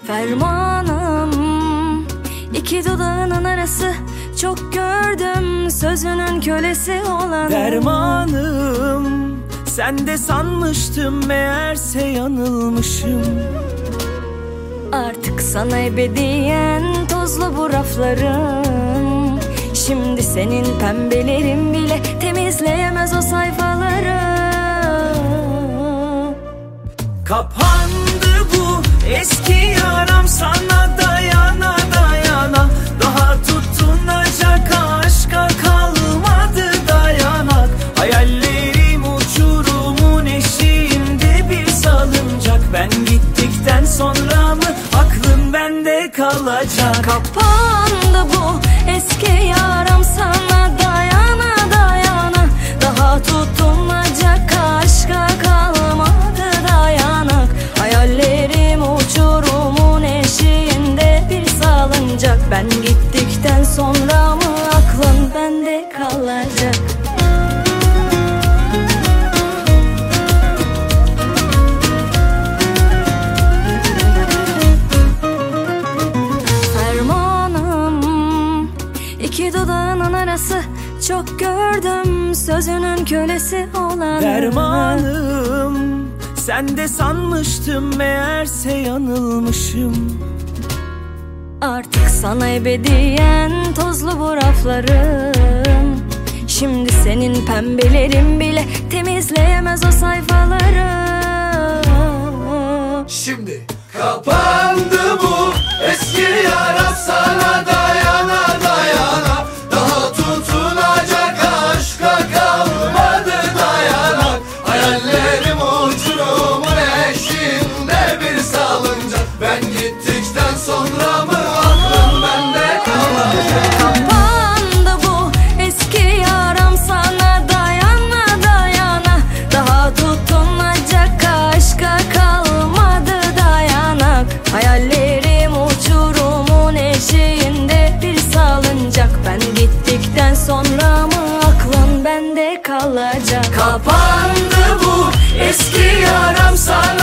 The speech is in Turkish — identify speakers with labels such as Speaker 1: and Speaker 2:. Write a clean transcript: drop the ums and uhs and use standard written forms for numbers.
Speaker 1: Fermanım iki dudağının arası, çok gördüm sözünün kölesi olan.
Speaker 2: Dermanım sen de sanmıştım, meğerse yanılmışım.
Speaker 1: Artık sana ebediyen tozlu bu raflarım. Şimdi senin pembelerin bile temizleyemez o sayfaları.
Speaker 2: Kapandı bu eski yaram, sana dayana dayana. Daha tutunacak aşka kalmadı dayanak. Hayallerim uçurumun eşiğinde bir salıncak. Ben gittikten sonra mı aklın bende kalacak?
Speaker 1: Kapandı bu eski yaram, sana dayana dayana. Daha tutunacak aşka kalmadı dayanak. Hayallerim uçurumun eşiğinde bir salıncak. Ben gittikten sonra mı aklın bende kalacak? Fermanım iki dudağının arası, çok gördüm sözünün kölesi olan.
Speaker 2: Dermanım sen de sanmıştım, meğerse yanılmışım.
Speaker 1: Artık sana ebediyen tozlu bu raflarım. Şimdi senin pembelerin bile temizleyemez o sayfaları.
Speaker 3: Şimdi kapandı bu eski yara, sana dayana dayana. Daha tutunacak aşka kalmadı dayanak. Hayallerim uçurumun eşiğinde bir salıncak. Ben gittikten sonra mı aklım bende kalacak?
Speaker 1: Kapandı bu eski yaram, sana dayana dayana. Daha tutunacak aşka kalmadı dayanak. Hayallerim uçurumun eşiğinde bir salıncak. Ben gittikten sonra mı aklın bende kalacak?
Speaker 2: Kapandı bu eski yaram, sana